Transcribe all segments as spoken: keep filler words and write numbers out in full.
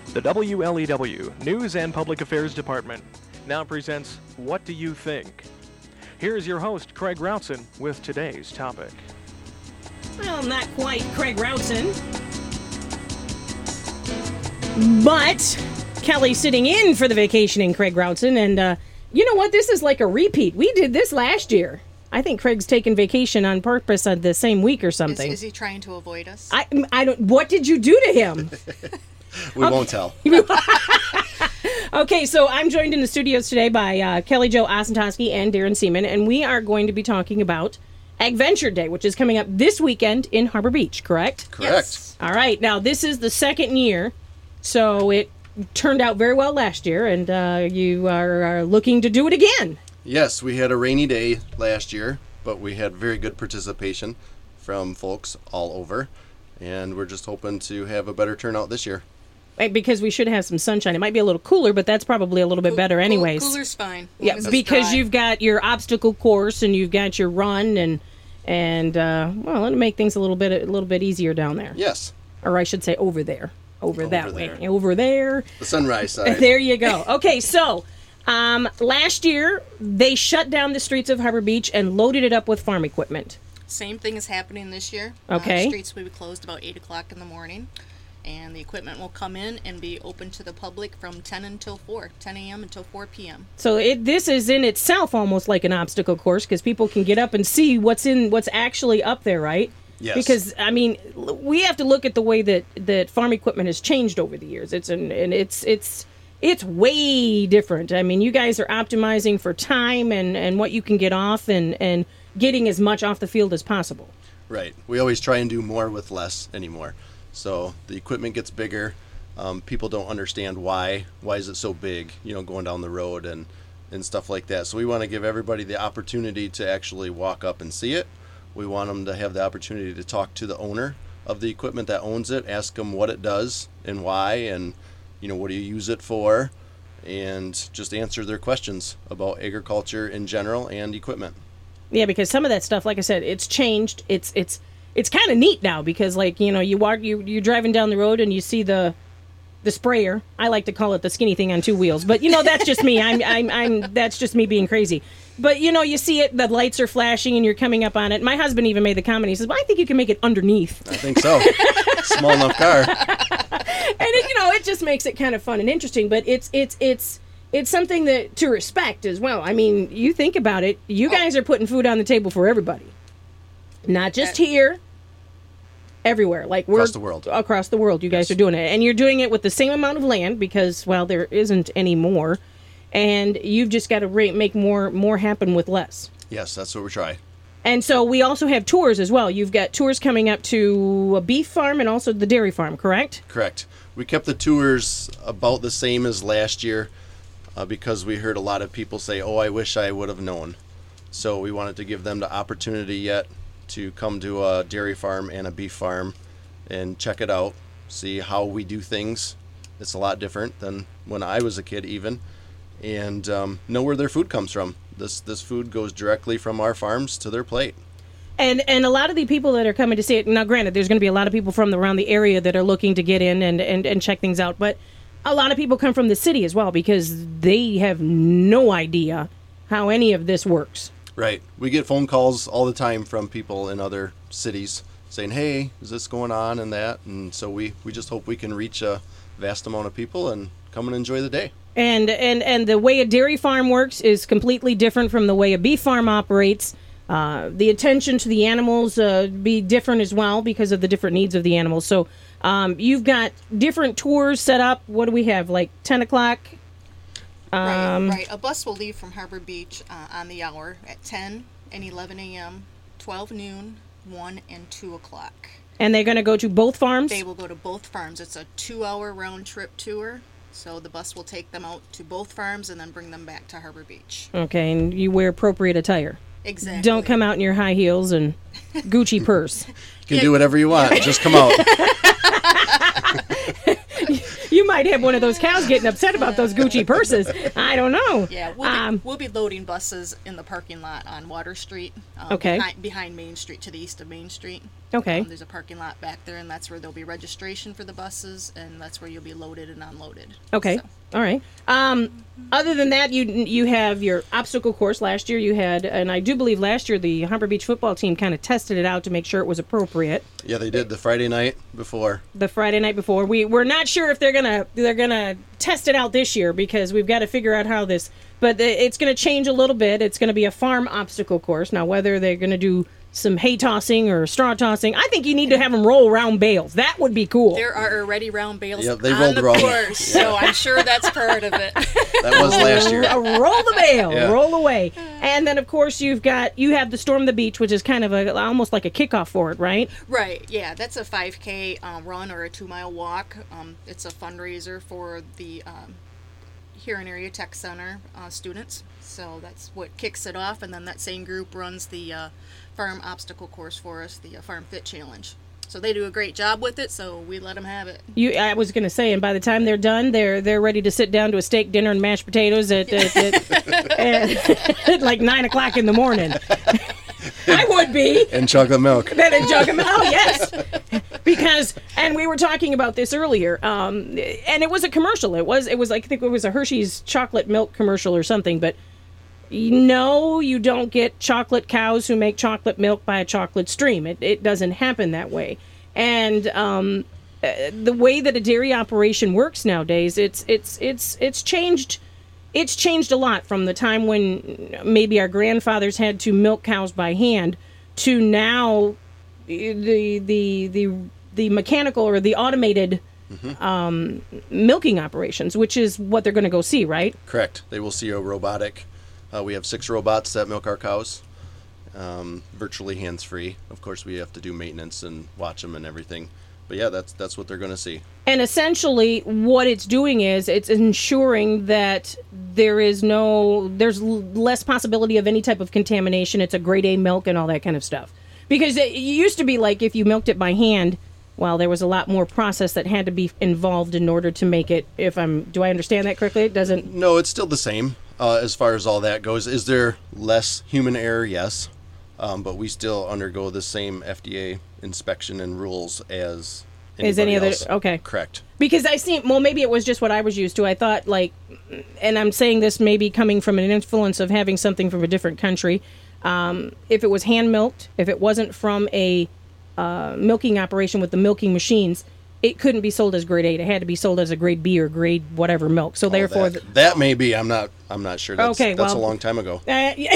The W L E W News and Public Affairs Department now presents What Do You Think? Here's your host, Craig Routson, with today's topic. Well, not quite Craig Routson, but Kelly sitting in for the vacationing Craig Routson, and uh, you know what? This is like a repeat. We did this last year. I think Craig's taking vacation on purpose on the same week or something. Is, is he trying to avoid us? I, I don't. What did you do to him? We okay. won't tell. Okay, so I'm joined in the studios today by uh, Kelly Jo Osentoski and Darren Seaman, and we are going to be talking about Agventure Day, which is coming up this weekend in Harbor Beach, correct? Correct. Yes. All right, now this is the second year, so it turned out very well last year, and uh, you are, are looking to do it again. Yes, we had a rainy day last year, but we had very good participation from folks all over, and we're just hoping to have a better turnout this year. Because we should have some sunshine. It might be a little cooler, but that's probably a little bit better anyways. Cooler's fine. Yeah, because you've got your obstacle course and you've got your run, and and uh, well, it'll make things a little bit a little bit easier down there. Yes. Or I should say over there, over, over that there. way, over there. The sunrise side. There you go. Okay, so um, last year they shut down the streets of Harbor Beach and loaded it up with farm equipment. Same thing is happening this year. Okay. Uh, streets will be closed about eight o'clock in the morning. And the equipment will come in and be open to the public from ten until four, ten a.m. until four p.m. So it, this is in itself almost like an obstacle course because people can get up and see what's in what's actually up there, right? Yes. Because I mean, we have to look at the way that, that farm equipment has changed over the years. It's an, and it's it's it's way different. I mean, you guys are optimizing for time and, and what you can get off and, and getting as much off the field as possible. Right. We always try and do more with less anymore. So the equipment gets bigger. Um, people don't understand why. Why is it so big, you know, going down the road and, and stuff like that. So we want to give everybody the opportunity to actually walk up and see it. We want them to have the opportunity to talk to the owner of the equipment that owns it, ask them what it does and why, and, you know, what do you use it for, and just answer their questions about agriculture in general and equipment. Yeah, because some of that stuff, like I said, it's changed. It's it's It's kind of neat now because, like, you know, you walk, you, you're driving down the road and you see the the sprayer. I like to call it the skinny thing on two wheels, but you know, that's just me. I'm, I'm, I'm. That's just me being crazy. But you know, you see it. The lights are flashing and you're coming up on it. My husband even made the comment. He says, "Well, I think you can make it underneath." I think so. Small enough car. And it, you know, it just makes it kind of fun and interesting. But it's it's it's. It's something that to respect as well. I mean, you think about it. You guys are putting food on the table for everybody. Not just here, everywhere. Like we're across the world. Across the world, you guys yes. are doing it, and you're doing it with the same amount of land because, well, there isn't any more, and you've just got to re- make more more happen with less. Yes, that's what we try. And so we also have tours as well. You've got tours coming up to a beef farm and also the dairy farm, correct? Correct. We kept the tours about the same as last year uh, because we heard a lot of people say, "Oh, I wish I would have known." So we wanted to give them the opportunity yet to come to a dairy farm and a beef farm and check it out, see how we do things. It's a lot different than when I was a kid even, and um, know where their food comes from. This this food goes directly from our farms to their plate. And and a lot of the people that are coming to see it, now granted, there's going to be a lot of people from around the area that are looking to get in and, and, and check things out, but a lot of people come from the city as well because they have no idea how any of this works. Right. We get phone calls all the time from people in other cities saying, "Hey, is this going on?" and that. And so we, we just hope we can reach a vast amount of people and come and enjoy the day. And, and, and the way a dairy farm works is completely different from the way a beef farm operates. Uh, the attention to the animals uh, be different as well because of the different needs of the animals. So um, you've got different tours set up. What do we have, like ten o'clock? Um, right, right. A bus will leave from Harbor Beach uh, on the hour at ten and eleven a.m., twelve noon, one, and two o'clock. And they're going to go to both farms? They will go to both farms. It's a two-hour round-trip tour, so the bus will take them out to both farms and then bring them back to Harbor Beach. Okay, and you wear appropriate attire. Exactly. Don't come out in your high heels and Gucci purse. You can do whatever you want. Just come out. You might have one of those cows getting upset about those Gucci purses. I don't know. Yeah, we'll be, um, we'll be loading buses in the parking lot on Water Street. Um, Okay. Behind, behind Main Street, to the east of Main Street. Okay. Um, there's a parking lot back there, and that's where there'll be registration for the buses, and that's where you'll be loaded and unloaded. Okay. So, All right. Um, other than that, you you have your obstacle course. Last year you had, and I do believe last year the Harbor Beach football team kind of tested it out to make sure it was appropriate. Yeah, they did the Friday night before. The Friday night before, we we're not sure if they're gonna they're gonna test it out this year because we've got to figure out how this. But it's going to change a little bit. It's going to be a farm obstacle course now. Whether they're going to do some hay tossing or straw tossing, I think you need to have them roll round bales. That would be cool. there are already round bales Yep, they on rolled the around. course, so I'm sure that's part of it. That was last year. Uh, roll the bale, Yeah. roll away, and then of course you've got you have the Storm the Beach, which is kind of a almost like a kickoff for it, right? Right, yeah, that's a five K um, run or a two-mile walk. Um, it's a fundraiser for the um, Huron Area Tech Center uh, students. So that's what kicks it off, and then that same group runs the uh, farm obstacle course for us, the uh, Farm Fit Challenge. So they do a great job with it, so we let them have it. You, I was going to say, and by the time they're done, they're they're ready to sit down to a steak dinner and mashed potatoes at, at, at, at, at like nine o'clock in the morning. I would be. And chocolate milk. Then a jug of milk. Oh, yes. Because, and we were talking about this earlier, um, and it was a commercial. It was, it was like, I think it was a Hershey's chocolate milk commercial or something, but no, you don't get chocolate cows who make chocolate milk by a chocolate stream. It, it doesn't happen that way. And um, uh, the way that a dairy operation works nowadays, it's it's it's it's changed. It's changed a lot from the time when maybe our grandfathers had to milk cows by hand to now the the the the mechanical or the automated Mm-hmm. um, milking operations, which is what they're going to go see, right? Correct. They will see a robotic. Uh, we have six robots that milk our cows, um, virtually hands-free. Of course, we have to do maintenance and watch them and everything. But yeah, that's that's what they're going to see. And essentially, what it's doing is it's ensuring that there is no, there's l- less possibility of any type of contamination. It's a grade A milk and all that kind of stuff. Because it used to be like if you milked it by hand, well, there was a lot more process that had to be involved in order to make it. If I'm, do I understand that correctly? It doesn't. No, it's still the same uh, as far as all that goes. Is there less human error? Yes. Um, but we still undergo the same F D A inspection and rules as Is any anybody other else. okay? Correct. Because I see, well, maybe it was just what I was used to. I thought, like, and I'm saying this maybe coming from an influence of having something from a different country. Um, if it was hand milked, if it wasn't from a uh, milking operation with the milking machines, it couldn't be sold as grade A. It had to be sold as a grade B or grade whatever milk. So Oh, therefore, that, that may be. I'm not. I'm not sure. That's, Okay, that's well- a long time ago. Uh, yeah.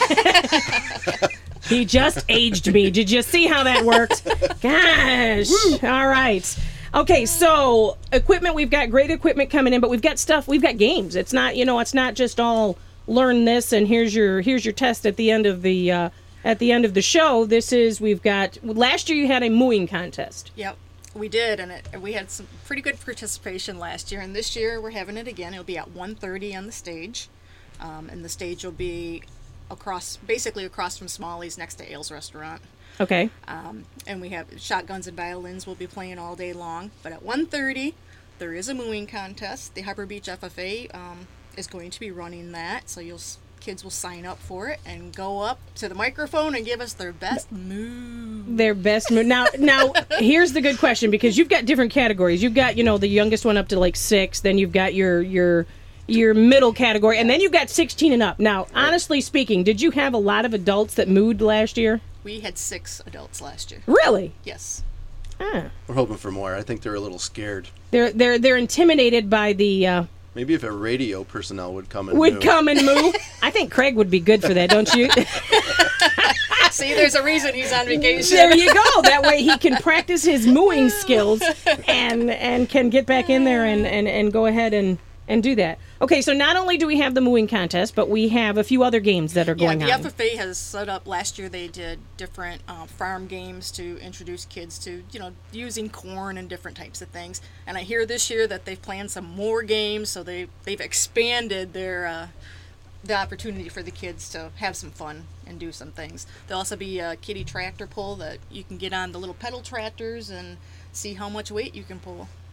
He just aged me. Did you see how that worked? Gosh. All right. Okay, so equipment, we've got great equipment coming in, but we've got stuff, we've got games. It's not, you know, it's not just all learn this and here's your here's your test at the end of the uh, at the end of the show. This is, we've got, last year you had a mooing contest. Yep, we did, and it, we had some pretty good participation last year, and this year we're having it again. It'll be at one thirty on the stage, um, and the stage will be across, basically across from Smalley's next to Ales Restaurant. Okay. Um, and we have shotguns and violins will be playing all day long. But at one thirty, there is a mooing contest. The Harbor Beach F F A um, is going to be running that, so you'll kids will sign up for it and go up to the microphone and give us their best moo. Their best mo- now now here's the good question, because you've got different categories. You've got, you know, the youngest one up to like six, then you've got your your your middle category, and then you've got sixteen and up. Now, honestly speaking, did you have a lot of adults that mooed last year? We had six adults last year. Really? Yes. Ah. We're hoping for more. I think they're a little scared. They're they're they're intimidated by the uh, Maybe if a radio personnel would come and would moo. come and moo. I think Craig would be good for that, don't you? See, there's a reason he's on vacation. There you go. That way he can practice his mooing skills and and can get back in there and, and, and go ahead and, and do that. Okay, so not only do we have the mooing contest, but we have a few other games that are Yeah, going the on. F F A has set up, last year they did different uh, farm games to introduce kids to, you know, using corn and different types of things. And I hear this year that they've planned some more games, so they, they've expanded their uh, the opportunity for the kids to have some fun and do some things. There'll also be a kiddie tractor pull that you can get on the little pedal tractors and see how much weight you can pull.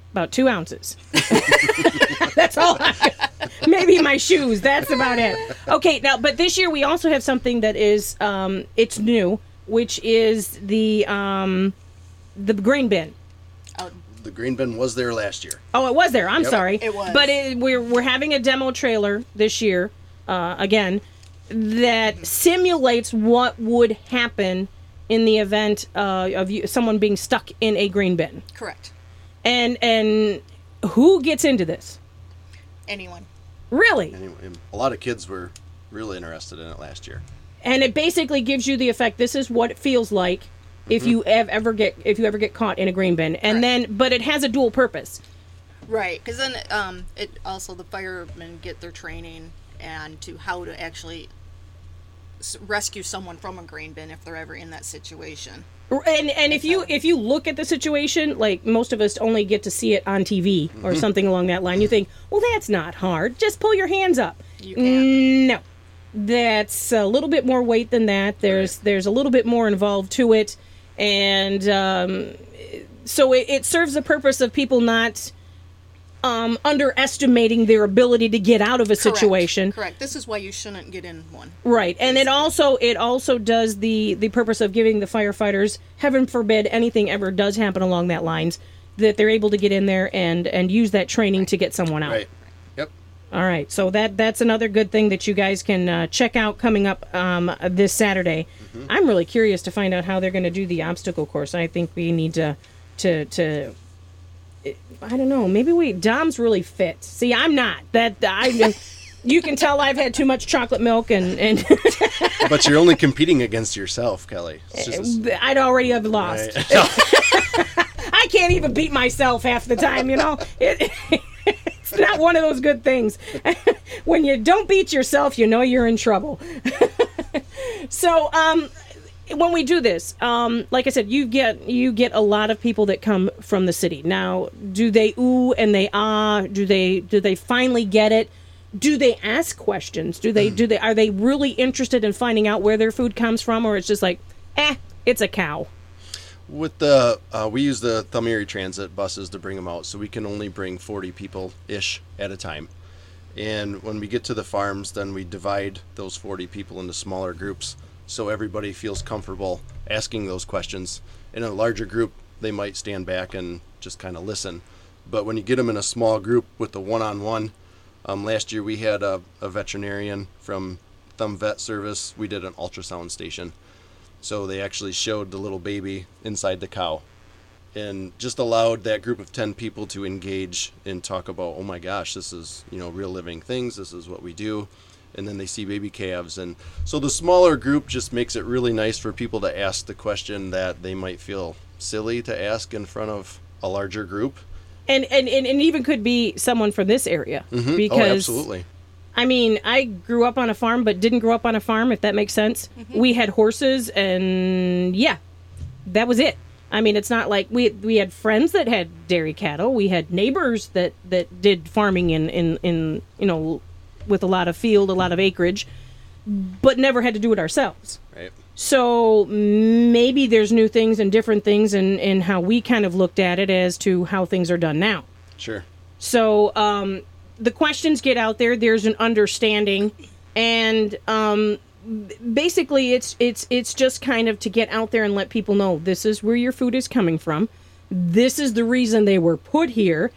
About two ounces. That's all. I, maybe my shoes. That's about it. Okay, now, but this year we also have something that is, um, it's new, which is the um, the grain bin. Oh, The grain bin was there last year. Oh, it was there. I'm Yep. sorry. It was. But it, we're we're having a demo trailer this year, uh, again, that simulates what would happen in the event uh, of you, someone being stuck in a grain bin. correct. And and who gets into this? Anyone. Really? Anyway, a lot of kids were really interested in it last year. And it basically gives you the effect. This is what it feels like if you ev- ever get if you ever get caught in a grain bin. And Right. then, but it has a dual purpose. Right, because then um, it also the firemen get their training and to how to actually s- rescue someone from a grain bin if they're ever in that situation. And and if you if you look at the situation, like most of us only get to see it on T V or something along that line, you think, well, that's not hard. Just pull your hands up. You can't. No, that's a little bit more weight than that. There's Right. there's a little bit more involved to it, and um, so it, it serves the purpose of people not um, underestimating their ability to get out of a Correct, situation. Correct. This is why you shouldn't get in one. Right, and it also it also does the the purpose of giving the firefighters, heaven forbid anything ever does happen along that lines, that they're able to get in there and and use that training to get someone out. Right. Yep. All right, so that that's another good thing that you guys can uh, check out coming up um, this Saturday. I'm really curious to find out how they're going to do the obstacle course. I think we need to to to. I don't know. Maybe we Dom's really fit. See, I'm not. That I. You can tell I've had too much chocolate milk and and. But you're only competing against yourself, Kelly. It's just I'd already have lost. right. I can't even beat myself half the time, you know? It, it's not one of those good things. When you don't beat yourself, you know you're in trouble. So, um, when we do this, um, like I said, you get you get a lot of people that come from the city. Now, do they ooh and they ah? Do they do they finally get it? Do they ask questions? Do they do they are they really interested in finding out where their food comes from, or it's just like, eh, it's a cow? With the, uh, we use the Thumb Erie Transit buses to bring them out, so we can only bring forty people-ish at a time. And when we get to the farms, then we divide those forty people into smaller groups, so everybody feels comfortable asking those questions. In a larger group, they might stand back and just kind of listen. But when you get them in a small group with the one-on-one, um, last year we had a, a veterinarian from Thumb Vet Service. We did an ultrasound station. So they actually showed the little baby inside the cow and just allowed that group of ten people to engage and talk about, oh my gosh, this is, you know, real living things. This is what we do. And then they see baby calves. And so the smaller group just makes it really nice for people to ask the question that they might feel silly to ask in front of a larger group. And and, and, and even could be someone from this area. Mm-hmm. Because oh, absolutely. I mean, I grew up on a farm, but didn't grow up on a farm, if that makes sense. Mm-hmm. We had horses, and yeah, that was it. I mean, it's not like we we had friends that had dairy cattle. We had neighbors that, that did farming in, in, in, you know, with a lot of field, a lot of acreage, but never had to do it ourselves. Right. So maybe there's new things and different things in, in how we kind of looked at it as to how things are done now. Sure. So um, the questions get out there. There's an understanding, and um, basically, it's it's it's just kind of to get out there and let people know this is where your food is coming from. This is the reason they were put here.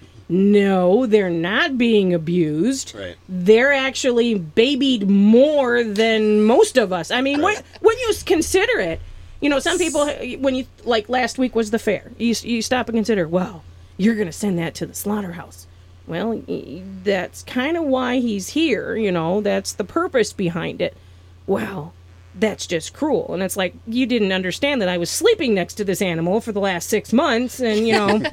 No, they're not being abused. Right. They're actually babied more than most of us. I mean, Right. when when you consider it, you know, some people, when you like last week was the fair. You you stop and consider, well, you're going to send that to the slaughterhouse. Well, that's kind of why he's here, you know, that's the purpose behind it. Well, that's just cruel. And it's like, you didn't understand that I was sleeping next to this animal for the last six months and, you know,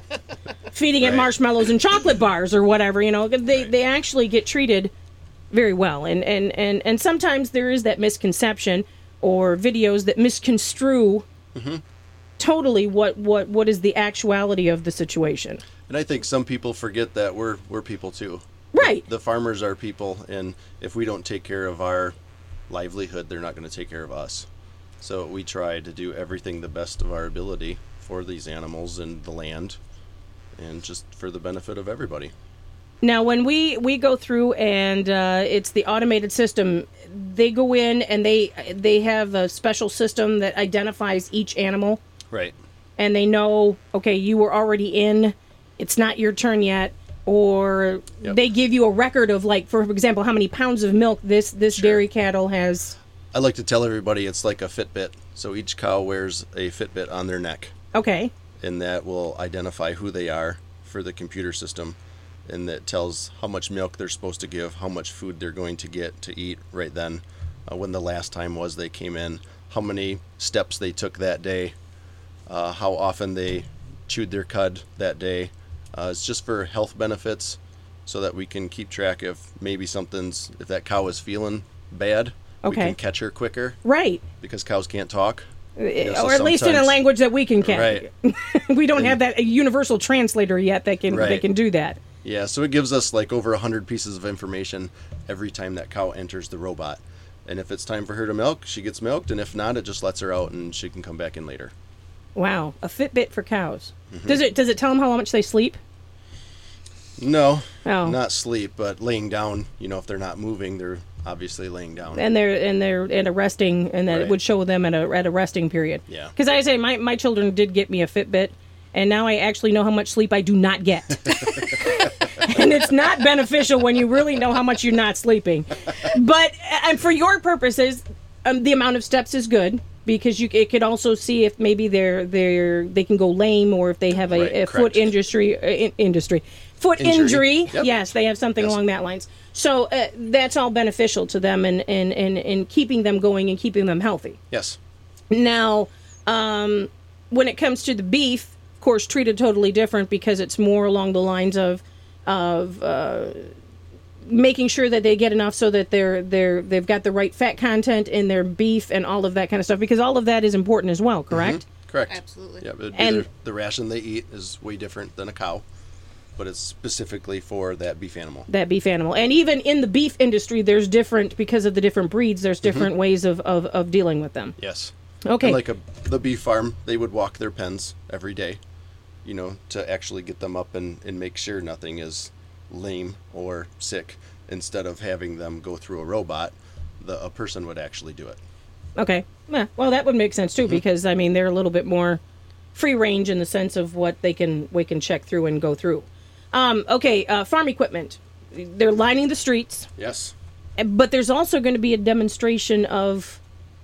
feeding it Right. marshmallows and chocolate bars or whatever, you know. They, Right. they actually get treated very well. And, and, and, and sometimes there is that misconception or videos that misconstrue Mm-hmm. totally what, what, what is the actuality of the situation. And I think some people forget that we're we're people too. Right. The farmers are people, and if we don't take care of our livelihood, they're not going to take care of us. So we try to do everything the best of our ability for these animals and the land, and just for the benefit of everybody. Now, when we, we go through and uh, it's the automated system, they go in and they they have a special system that identifies each animal. Right. And they know, okay, you were already in, it's not your turn yet, or Yep. they give you a record of, like, for example, how many pounds of milk this, this Sure. dairy cattle has. I like to tell everybody it's like a Fitbit. So each cow wears a Fitbit on their neck, Okay. and that will identify who they are for the computer system, and that tells how much milk they're supposed to give, how much food they're going to get to eat right then, uh, when the last time was they came in, how many steps they took that day, uh, how often they chewed their cud that day. Uh, it's just for health benefits, so that we can keep track if maybe something's, if that cow is feeling bad, we Okay. can catch her quicker, Right. because cows can't talk. You know, so or at least in a sometimes- language that we can catch. Right. We don't have that a universal translator yet that can that Right. can do that. Yeah, so it gives us like over a hundred pieces of information every time that cow enters the robot. And if it's time for her to milk, she gets milked, and if not, it just lets her out and she can come back in later. Wow, a Fitbit for cows. Mm-hmm. Does it does it tell them how much they sleep? No, Oh. not sleep, but laying down. You know, if they're not moving, they're obviously laying down. And they're and they're at a resting, and that it Right. would show them at a at a resting period. Yeah. Because I say my my children did get me a Fitbit, and now I actually know how much sleep I do not get. And it's not beneficial when you really know how much you're not sleeping. But and for your purposes, um, the amount of steps is good, because you it could also see if maybe they're they're they can go lame, or if they have a, Right, a foot correct. industry uh, in, industry foot Injury. injury. Yep. Yes, they have something Yes. along that lines. So uh, that's all beneficial to them, and and, and and keeping them going and keeping them healthy. Yes. Now, um, when it comes to the beef, of course, treated totally different, because it's more along the lines of of uh, making sure that they get enough so that they're they're they've got the right fat content in their beef and all of that kind of stuff, because all of that is important as well. Correct? Correct. Absolutely. Yeah, it'd be And- their- the ration they eat is way different than a cow, but it's specifically for that beef animal. That beef animal, and even in the beef industry, there's different, because of the different breeds. There's different ways of, of of dealing with them. Yes. Okay. And like a the beef farm, they would walk their pens every day, you know, to actually get them up and, and make sure nothing is lame or sick. Instead of having them go through a robot, the a person would actually do it. Okay. Yeah, well, that would make sense too, because I mean they're a little bit more free range in the sense of what they can we can check through and go through. Um, okay, uh, farm equipment. They're lining the streets, Yes. but there's also going to be a demonstration of.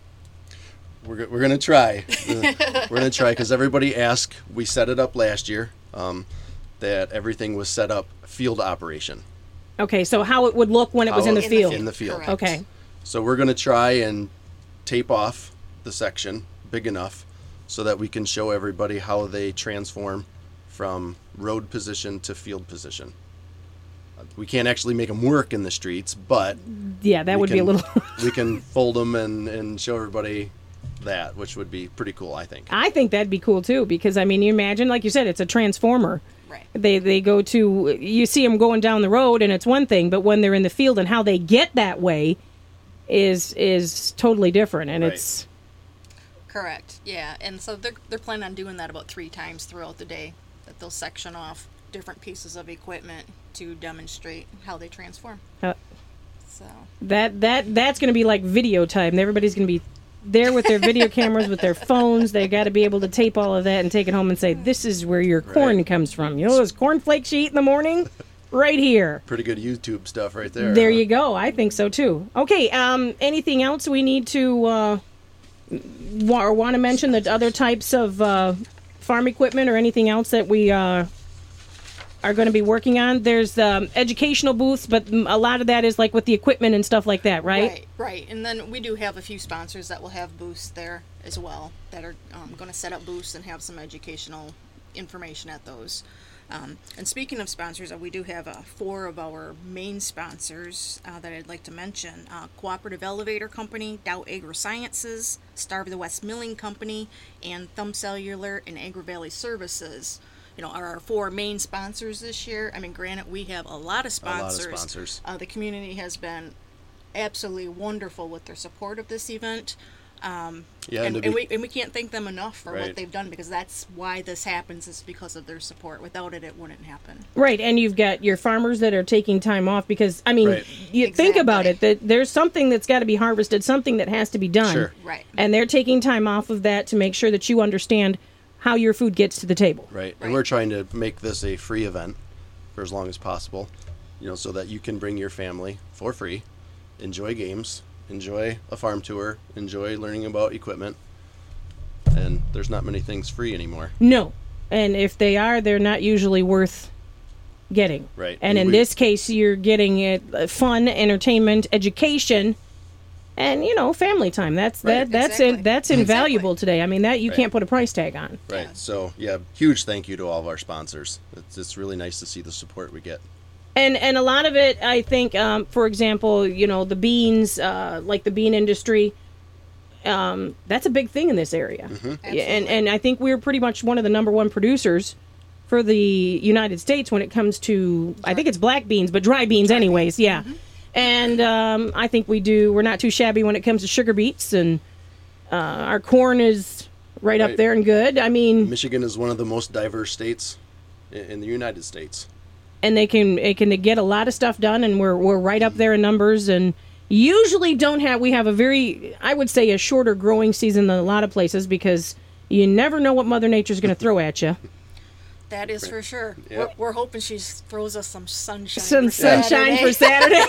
We're, go- we're going to try. we're going to try because everybody asked. We set it up last year, um, that everything was set up field operation. Okay, so how it would look when it was How in the it- field. In the field. Correct. Okay. So we're going to try and tape off the section big enough so that we can show everybody how they transform from road position to field position. Uh, We can't actually make them work in the streets, but Yeah, that we would be a can- little. we can fold them and, and show everybody that, which would be pretty cool, I think. I think that'd be cool too, because I mean, you imagine, like you said, it's a transformer. Right. They they go to you see them going down the road, and it's one thing, but when they're in the field and how they get that way is is totally different, and Right. it's Correct. Yeah, and so they're they're planning on doing that about three times throughout the day. That they'll section off different pieces of equipment to demonstrate how they transform. uh, So that that that's going to be like video time. Everybody's going to be there with their video cameras, with their phones. They got to be able to tape all of that and take it home and say, "This is where your corn Right. comes from." You know those cornflakes you eat in the morning, right here. Pretty good YouTube stuff right there. There huh? you go. I think so too. Okay. Um. Anything else we need to uh, wa- or want to mention? That other types of uh, farm equipment or anything else that we uh, are going to be working on? There's um, educational booths, but mm, a lot of that is like with the equipment and stuff like that, right? right, right. And then we do have a few sponsors that will have booths there as well that are um, going to set up booths and have some educational information at those. Um, and speaking of sponsors, uh, we do have uh, four of our main sponsors uh, that I'd like to mention. Uh, Cooperative Elevator Company, Dow AgroSciences, Star of the West Milling Company, and Thumb Cellular and Agri Valley Services. You know, are our four main sponsors this year. I mean, granted, we have a lot of A lot of sponsors. sponsors. Uh, the community has been absolutely wonderful with their support of this event. Um, Yeah, and, and to and be- we and we can't thank them enough for Right. what they've done, because that's why this happens, is because of their support. Without it, it wouldn't happen. Right, and you've got your farmers that are taking time off because, I mean, Right. you think about it, Exactly. that there's something that's got to be harvested, something that has to be done. Sure. Right. And they're taking time off of that to make sure that you understand how your food gets to the table. Right. Right. And we're trying to make this a free event for as long as possible, you know, so that you can bring your family for free, enjoy games, enjoy a farm tour, enjoy learning about equipment. And there's not many things free anymore. No. And if they are, they're not usually worth getting. Right. And And in we- this case, you're getting it, uh, fun, entertainment, education, and, you know, family time. That's Right. that that's Exactly. in, that's invaluable Exactly. today. I mean, that you Right. can't put a price tag on. Right. Yeah. So, yeah, huge thank you to all of our sponsors. It's, it's really nice to see the support we get. And and a lot of it, I think, um, for example, you know, the beans, uh, like the bean industry, um, that's a big thing in this area. Yeah, and Absolutely. and I think we're pretty much one of the number one producers for the United States when it comes to, I think it's black beans, but dry beans anyways, yeah. And um, I think we do, we're not too shabby when it comes to sugar beets, and uh, our corn is right, up Right. there and good. I mean, Michigan is one of the most diverse states i- in the United States. and they can it can get a lot of stuff done, and we're we're right up there in numbers, and usually don't have we have a very, I would say, a shorter growing season than a lot of places, because you never know what Mother Nature's going to throw at you. That is for sure. Yep. We're, we're hoping she throws us some sunshine. Some for sunshine Saturday. for Saturday.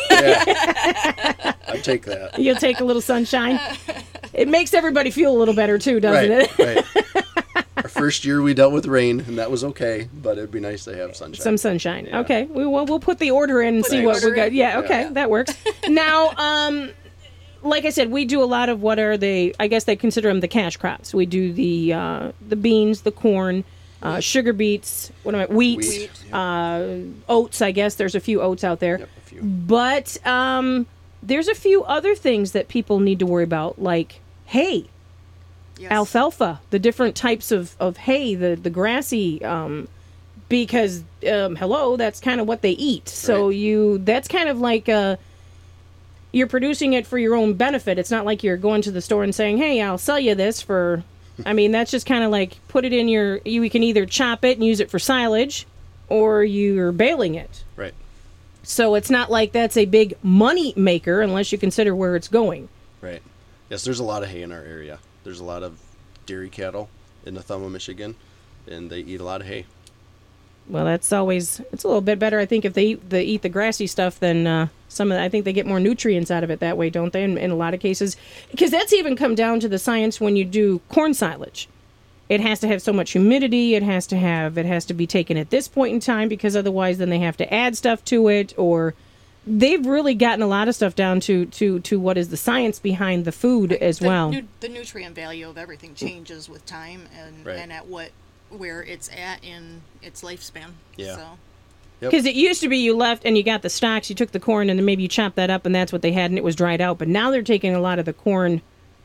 Yeah. I take that. You'll take a little sunshine. It makes everybody feel a little better too, doesn't Right. it? Right. Our first year we dealt with rain, and that was okay, but it'd be nice to have sunshine. Some sunshine. Yeah. Okay, we will we'll put the order in and Put see the what we order got. in. Yeah, okay, Yeah. that works. Now, um, like I said, we do a lot of what are they? I guess they consider them the cash crops. We do the uh, the beans, the corn, uh, sugar beets. What am I? Wheat, Wheat. Uh, oats. I guess there's a few oats out there. Yep, a few. But um, there's a few other things that people need to worry about, like hay. Yes. Alfalfa, the different types of, of hay, the, the grassy, um, because, um, hello, that's kind of what they eat. So Right. you, that's kind of like, uh, you're producing it for your own benefit. It's not like you're going to the store and saying, hey, I'll sell you this for, I mean, that's just kind of like, put it in your, you can either chop it and use it for silage, or you're baling it. Right. So it's not like that's a big money maker unless you consider where it's going. Right. Yes, there's a lot of hay in our area. There's a lot of dairy cattle in Nathoma, Michigan, and they eat a lot of hay. Well, that's always, it's a little bit better, I think, if they eat, they eat the grassy stuff than uh, some of the, I think they get more nutrients out of it that way, don't they, in, in a lot of cases? Because that's even come down to the science when you do corn silage. It has to have so much humidity, it has to have, it has to be taken at this point in time, because otherwise then they have to add stuff to it, or they've really gotten a lot of stuff down to, to, to what is the science behind the food as the, well. nu- the nutrient value of everything changes with time, and, Right. and at what where it's at in its lifespan. Yeah. So Because it used to be you left and you got the stalks, you took the corn, and then maybe you chopped that up, and that's what they had, and it was dried out. But now they're taking a lot of the corn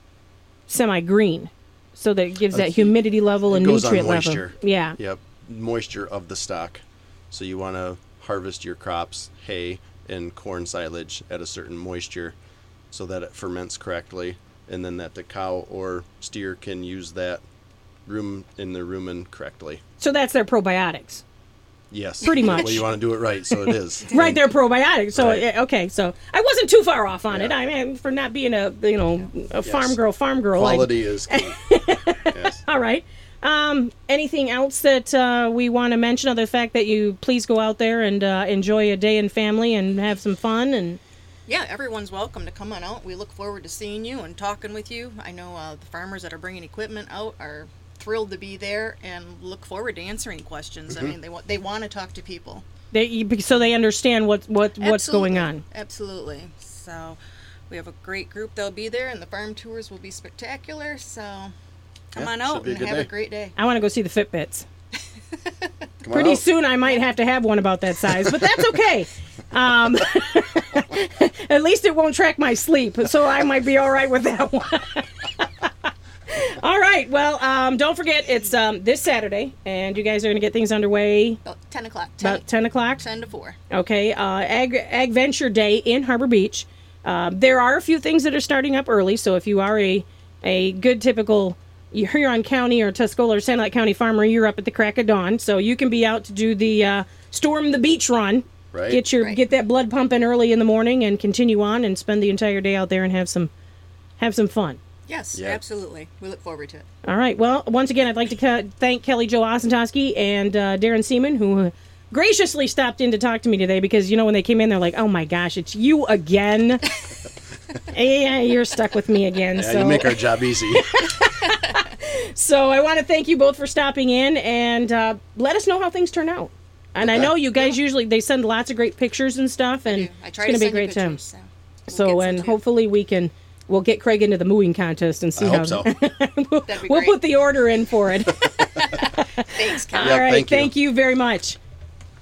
semi-green, so that it gives that That's- humidity level it and goes on nutrient level. moisture. Yeah. Yep. Moisture of the stock. So you want to harvest your crops, hay and corn silage, at a certain moisture so that it ferments correctly, and then that the cow or steer can use that room in the rumen correctly. So that's their probiotics. Yes. Pretty much. Well, you want to do it right, so it is. Right, they're probiotics. So Right. yeah, okay, so I wasn't too far off on it. Yeah. I mean, for not being a you know a farm Yes. girl, farm girl. I- Quality is key. Yes. all right. Um, anything else that uh, we want to mention? Other fact that you please go out there and uh, enjoy a day in family and have some fun and. yeah, everyone's welcome to come on out. We look forward to seeing you and talking with you. I know uh, the farmers that are bringing equipment out are thrilled to be there and look forward to answering questions. Mm-hmm. I mean, they want they want to talk to people. They, you- so they understand what, what what's going Absolutely. on. Absolutely. So we have a great group that'll be there, and the farm tours will be spectacular. So come Yeah, on should out be a and good have a day. great day. I want to go see the Fitbits. Come on Pretty out. soon I might have to have one about that size, but that's okay. Um, at least it won't track my sleep, so I might be all right with that one. All right. Well, um, don't forget, it's um, this Saturday, and you guys are going to get things underway About ten o'clock. ten, about ten o'clock. ten to four. Okay, uh, Ag, Ag Venture Day in Harbor Beach. Uh, there are a few things that are starting up early, so if you are a a good typical Huron County or Tuscola or Sanilac County farmer, you're up at the crack of dawn, so you can be out to do the uh, Storm the Beach run. Right. Get your Right. get that blood pumping early in the morning and continue on and spend the entire day out there and have some have some fun. Yes, Yeah. absolutely. We look forward to it. All right. Well, once again, I'd like to ca- thank Kelly Jo Osentoski and uh, Darren Seaman, who graciously stopped in to talk to me today because, you know, when they came in, they're like, oh, my gosh, it's you again. Yeah, you're stuck with me again. Yeah, so. you make our job easy. So I want to thank you both for stopping in and uh, let us know how things turn out. And I Okay. know you guys usually, they send lots of great pictures and stuff, and I, I it's try going to to be a send great you time. pictures, so, we'll So, get some and too. hopefully we can, we'll get Craig into the mooing contest and see I how. hope so. we'll That'd be we'll great. put the order in for it. Thanks, Kelly. Yeah, All right. thank you. Thank you very much.